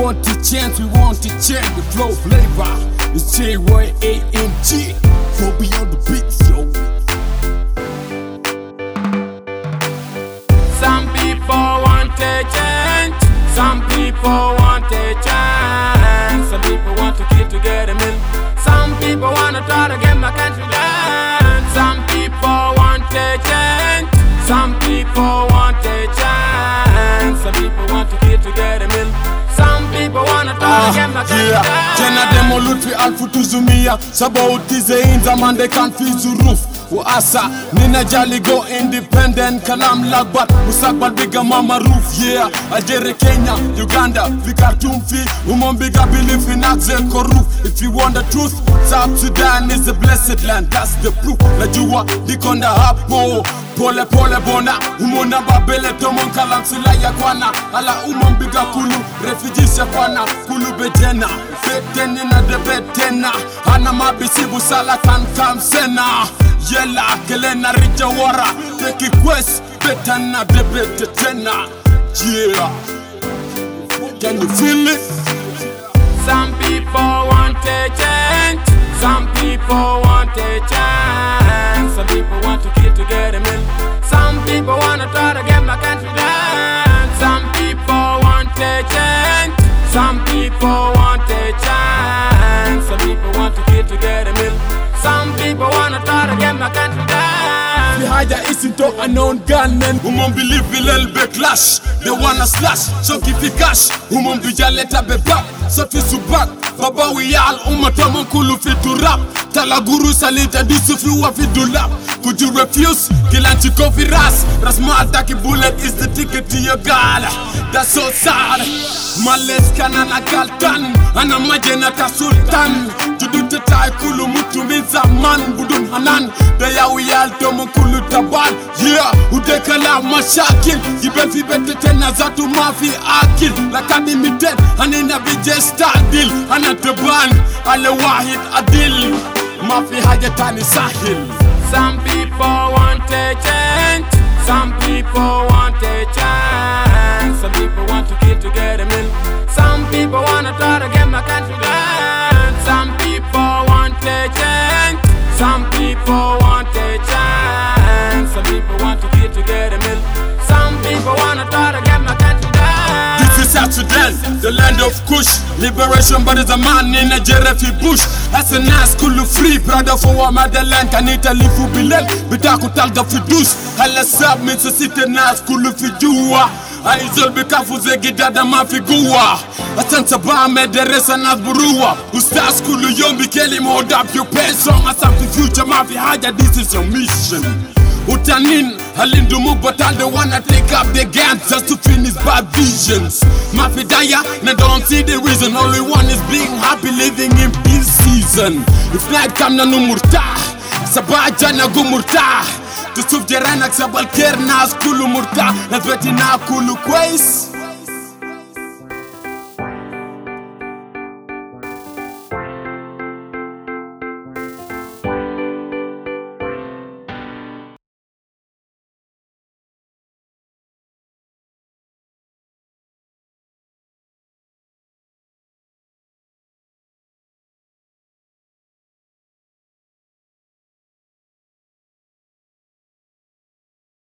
want to change the flow flavor. It's J-Roy AMG. Go beyond the beats, yo. Some people want a change. Some people want a chance. Some people want to keep together, man. Some people want to try to get my country down. Some people want a change. Some people want a chance. Some people want to keep together, man. Some people want to try to get my country down. Jena demo lutfi alfutuzumia sabautize inza mande kanfizu roof Uasa nina jali go independent kalam lagbat musakbal biga mama roof yeah Algeria Kenya Uganda Khartoum fi biga believe in Axel Koruf. If you want the truth, South Sudan is a blessed land, that's the proof. Najua dikonda hapo pole pole bona umona babele tomon kalam sila ya kwana ala biga kulu refugees ya kwana kulu betena feteni na de betena ana mabisibu sala kan kam sena yela kelena rijawara teki quest betana de betena yeah. Can you feel it? Some people want a change. Some people want a chance. Some people want to keep together, man. Some people want to try to get my country down. Some people want a change. Some people want a chance. Some people want to keep together, man. Some people want to try to get my country down. The higher isn't to unknown gunmen. Who believe will be clash. They wanna slash, so give it cash. Who be jaleta be back, so fi subak. Baba we all umatama kulu fit to rap. Talaguru salita disufi wa fit to lap. Could you refuse? Kilanchi coffee ras. Rasma ataki bullet is the ticket to your gala. That's so sad. Males kanana kaltan. Ana majena ta sultan. Judute tai kulu mutu minza man. Budun hanan. Daya we all tomo kulu tabal. Yeah, udekala mashakil. Jiben fi bete tena zatu mafi akil. Lakani miten. Hanina bije stadil. Ana teban. Ale wahid adil. Mafi haja tani sahil. Some people want a change. Some people want a chance. Some people want to keep together, man. Some people want to try to get my country down. Some people want a change. Some people want a chance. Some people want to keep together, man. Some people want to try to get my country down. This is South Sudan, the land of Kush. Liberation, but there's a man in a Jerefi bush. That's a nice cool free brother for our motherland. Kanita lifu bilel, bitaku talga fidus. Hala sab means a city nice cool fijua. Aizol bikafuze gidada mafigua. Atansa ba mederesa nas burua. Ustaz kulu yombi keli hold up your pants song. Asampi future mafi haja, this is your mission. Utanin, halindu mubatal, they wanna take up the guns just to finish bad visions. Mafidaya, they don't see the reason. Only one is being happy, living in peace season. If night come na numurta, sabaja na gumurta. Tusuf jeranak sabal kernas kulu murta, nasbeti na kulu kwais.